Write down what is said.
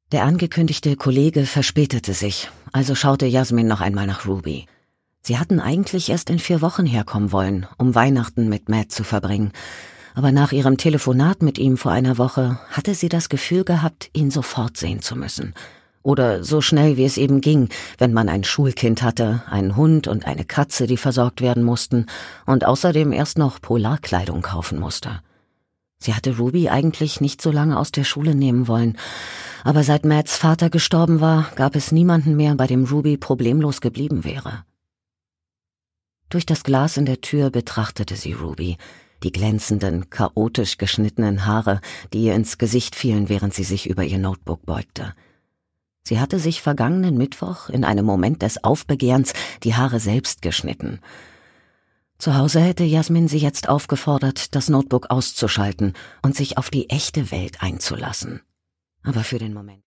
Der angekündigte Kollege verspätete sich, also schaute Jasmin noch einmal nach Ruby. Sie hatten eigentlich erst in 4 Wochen herkommen wollen, um Weihnachten mit Matt zu verbringen. Aber nach ihrem Telefonat mit ihm vor einer Woche hatte sie das Gefühl gehabt, ihn sofort sehen zu müssen. Oder so schnell, wie es eben ging, wenn man ein Schulkind hatte, einen Hund und eine Katze, die versorgt werden mussten und außerdem erst noch Polarkleidung kaufen musste. Sie hatte Ruby eigentlich nicht so lange aus der Schule nehmen wollen, aber seit Matts Vater gestorben war, gab es niemanden mehr, bei dem Ruby problemlos geblieben wäre. Durch das Glas in der Tür betrachtete sie Ruby, die glänzenden, chaotisch geschnittenen Haare, die ihr ins Gesicht fielen, während sie sich über ihr Notebook beugte. Sie hatte sich vergangenen Mittwoch in einem Moment des Aufbegehrens die Haare selbst geschnitten. Zu Hause hätte Jasmin sie jetzt aufgefordert, das Notebook auszuschalten und sich auf die echte Welt einzulassen. Aber für den Moment